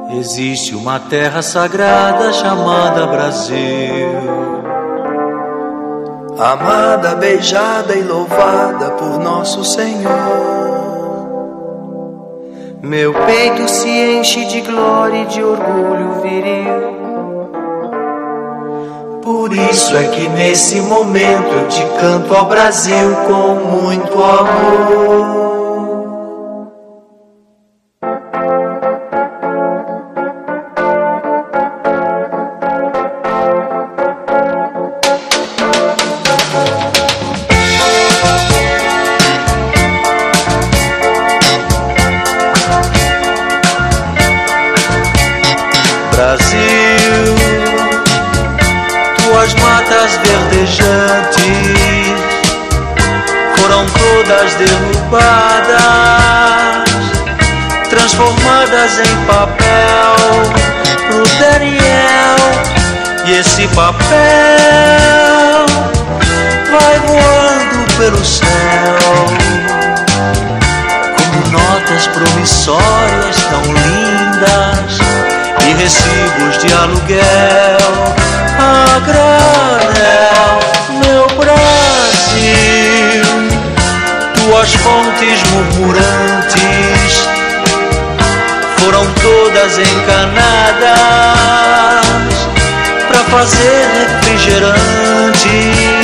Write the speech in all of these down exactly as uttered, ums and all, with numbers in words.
Existe uma terra sagrada chamada Brasil, amada, beijada e louvada por nosso Senhor. Meu peito se enche de glória e de orgulho viril. Por isso é que nesse momento eu te canto ao Brasil com muito amor. Brasil, tuas matas verdejantes foram todas derrubadas, transformadas em papel pro Daniel. E esse papel vai voando pelo céu como notas promissórias tão lindas e recibos de aluguel a granel. Meu Brasil, tuas fontes murmurantes foram todas encanadas pra fazer refrigerante.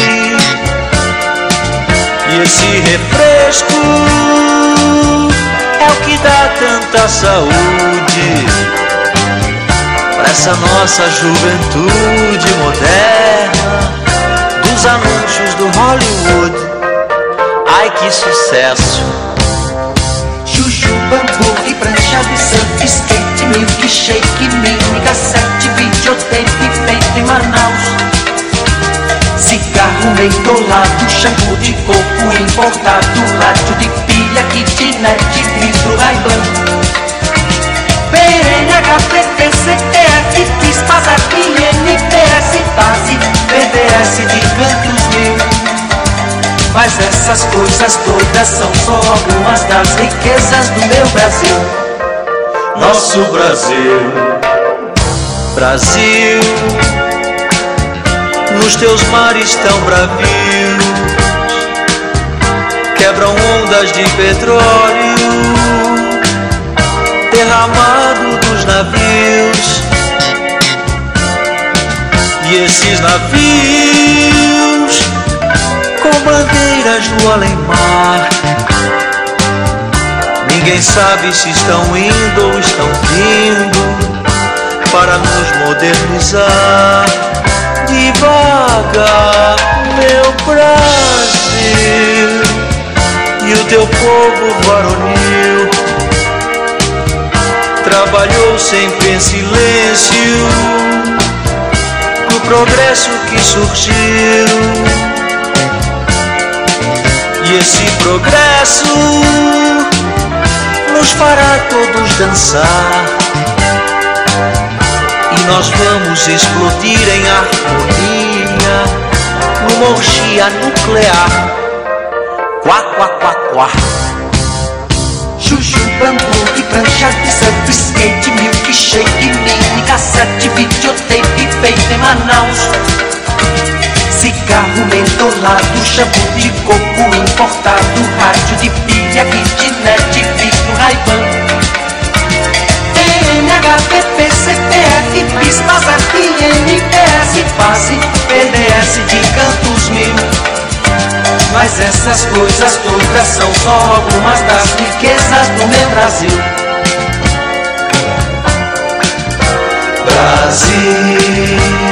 E esse refresco é o que dá tanta saúde pra essa nossa juventude moderna dos anúncios do Hollywood. Ai, que sucesso! Chuchu, bambu e prancha de surf, skate, milkshake, mini cassete, videotape feito em Manaus. Cigarro mentolado, shampoo de coco importado, rádio de pilha, kitnet, vidro Ray-Ban. P N H, P T, C T F, P I S, PASEP, N P S, base, B D S de cantos mil. Mas essas coisas todas são só algumas das riquezas do meu Brasil. Nosso Brasil, Brasil, nos teus mares tão bravios quebram ondas de petróleo derramado dos navios. E esses navios com bandeiras no além-mar, ninguém sabe se estão indo ou estão vindo para nos modernizar devagar. Meu Brasil e o teu povo varonil trabalhou sempre em silêncio pro progresso que surgiu. E esse progresso nos fará todos dançar, e nós vamos explodir em harmonia numa orgia nuclear. Quá, quá, quá, quá. Chuchu, bambu e prancha de surf, skate, milkshake, mini cassete, videotape feito em Manaus. Cigarro mentolado, shampoo de coco importado, rádio de pilha, kitnet, vidro Ray-Ban. N H, P P, C P F, P I S, PASEP, N P S, base, B D S de cantos mil. Mas essas coisas todas são só algumas das riquezas do meu Brasil. Brasil.